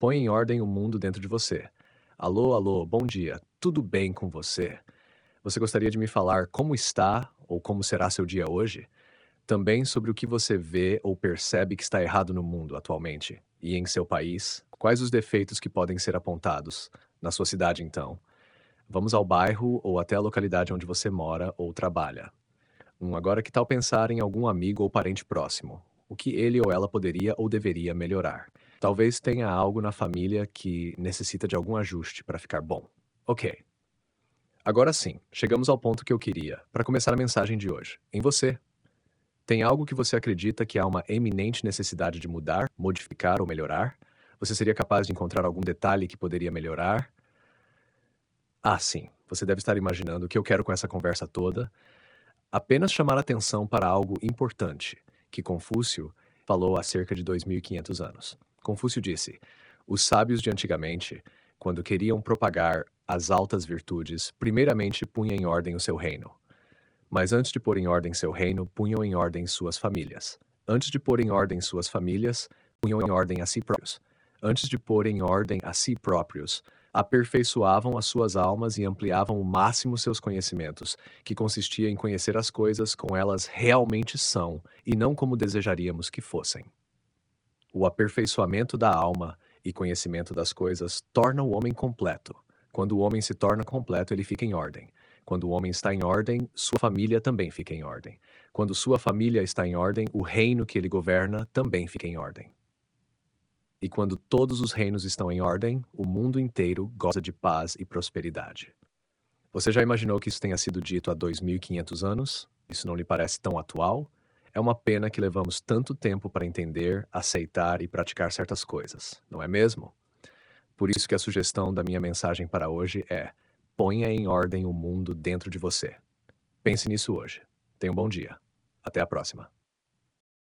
Põe em ordem o mundo dentro de você. Alô, alô, bom dia. Tudo bem com você? Você gostaria de me falar como está ou como será seu dia hoje? Também sobre o que você vê ou percebe que está errado no mundo atualmente e em seu país? Quais os defeitos que podem ser apontados? Na sua cidade, então. Vamos ao bairro ou até a localidade onde você mora ou trabalha. Agora, que tal pensar em algum amigo ou parente próximo? O que ele ou ela poderia ou deveria melhorar? Talvez tenha algo na família que necessita de algum ajuste para ficar bom. Ok. Agora sim, chegamos ao ponto que eu queria, para começar a mensagem de hoje. Em você. Tem algo que você acredita que há uma eminente necessidade de mudar, modificar ou melhorar? Você seria capaz de encontrar algum detalhe que poderia melhorar? Ah, sim. Você deve estar imaginando o que eu quero com essa conversa toda. Apenas chamar atenção para algo importante, que Confúcio falou há cerca de 2500 anos. Confúcio disse: os sábios de antigamente, quando queriam propagar as altas virtudes, primeiramente punham em ordem o seu reino. Mas antes de pôr em ordem seu reino, punham em ordem suas famílias. Antes de pôr em ordem suas famílias, punham em ordem a si próprios. Antes de pôr em ordem a si próprios, aperfeiçoavam as suas almas e ampliavam ao máximo seus conhecimentos, que consistia em conhecer as coisas como elas realmente são e não como desejaríamos que fossem. O aperfeiçoamento da alma e conhecimento das coisas torna o homem completo. Quando o homem se torna completo, ele fica em ordem. Quando o homem está em ordem, sua família também fica em ordem. Quando sua família está em ordem, o reino que ele governa também fica em ordem. E quando todos os reinos estão em ordem, o mundo inteiro goza de paz e prosperidade. Você já imaginou que isso tenha sido dito há 2500 anos? Isso não lhe parece tão atual? É uma pena que levamos tanto tempo para entender, aceitar e praticar certas coisas, não é mesmo? Por isso que a sugestão da minha mensagem para hoje é: ponha em ordem o mundo dentro de você. Pense nisso hoje. Tenha um bom dia. Até a próxima.